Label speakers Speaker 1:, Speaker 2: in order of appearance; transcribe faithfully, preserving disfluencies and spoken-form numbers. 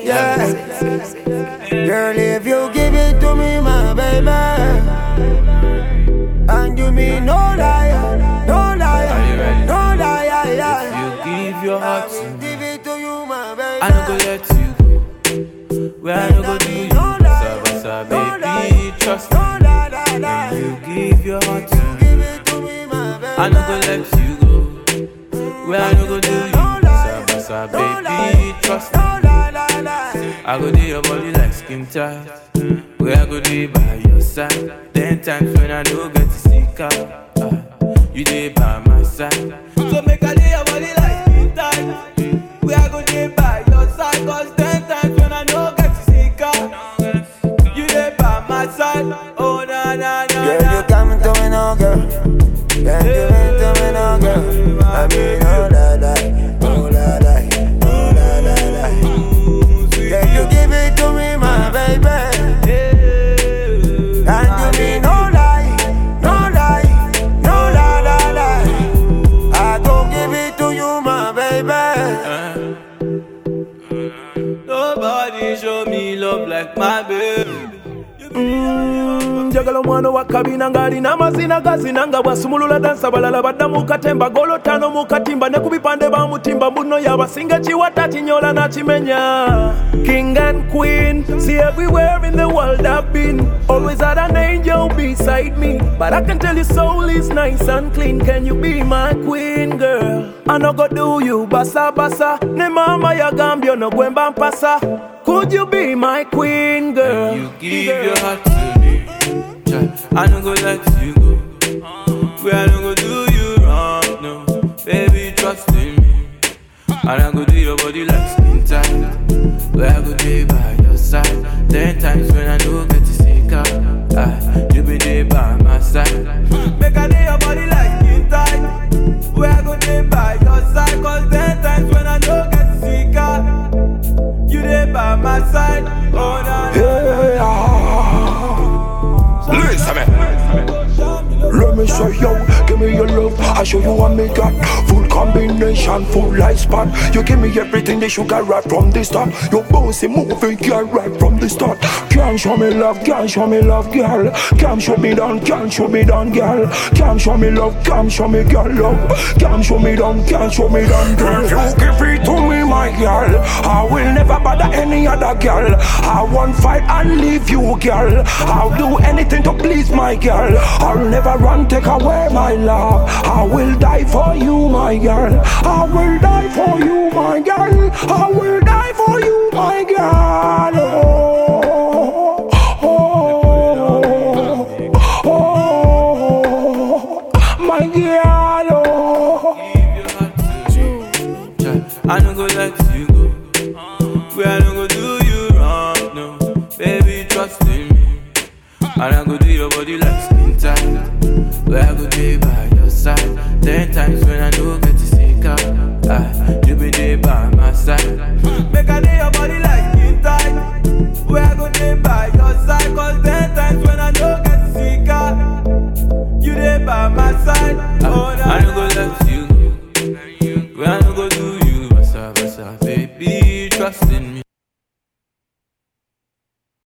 Speaker 1: yeah. Girl, if you give it to me, my baby, and you mean no lie, no lie, no lie, yeah.
Speaker 2: If you give your heart to me,
Speaker 1: give it to you, my baby,
Speaker 2: I no go let you go. Where I no go do you, basa basa, baby, trust me. If you give your heart to me, I no go let you go. Where I no go do you, basa basa, baby, trust me. I go do your body like skin tight. Where I go do by your side. Ten times when I don't get to seek out, uh, you there by my side. So make I do your body like skin tight. Where I go do by your side. Cause ten times when I don't get to seek out, you there by my side. Oh na na na.
Speaker 1: Girl, you coming to me now, girl. Girl, you coming to me now, girl. I mean, oh la la, oh la la, oh la la la. Girl, you give it to me, my baby. And you mean no lie, no lie, no lie, lie, lie. I don't give it to you, my baby.
Speaker 2: Nobody show me love like my baby.
Speaker 3: Mm, Jagala mwana wa kabina ngali na mazina gazinanga bwasumulula dansa balala badda mukatemba golo tano mukatimba ne kubipande ba mutimba mbuno yabasinga chiwata chinyola na chimenya. King and queen, see everywhere in the world I've been. Always had an angel beside me, but I can tell your soul is nice and clean. Can you be my queen, girl? I no go do you basa basa. Ne mama ya gambio no gwemba mpasa. Could you be my queen, girl?
Speaker 2: You give your heart to me, child, I no go let you go. Where I no go do you wrong, no. Baby, trust in me. And I go do your body like skin tight. Where I go be by your side. Ten times when I don't get to seek out, ah, you be there by my side. Make I do your body like skin tight. Where I go be by your side. Cause ten times when I don't get to seek out, you there by my side. Oh, nah,
Speaker 3: Hey, ah.
Speaker 4: Listen, man.
Speaker 3: Let me show you, give me your love. I show you what me got. Full combination, full life span. You give me everything that you got right from the start. Your bossy moving girl right from the start. Can't show me love, can't show me love, girl. Can't show me down, can't show me down, girl. Can't show me love, can't show me girl love. Can't show me down, can't show me down, girl. If you give it to me, my girl, I will never bother any other girl. I won't fight and leave you, girl. I'll do anything to please my girl. I'll never run, take away my love. I will die for you, my girl. I will die for you, my girl. I will die for you, my girl. Oh, oh, oh, my girl. Oh.
Speaker 2: I no go let you go. Where I no go do you wrong, no. Baby, trust in me. And I go do your body like skin tight. Where I go be by your side. Ten times when I don't get to seek out, ah, you be there by my side. Make I do your body like skin tight. Where I go be by your side. Cause then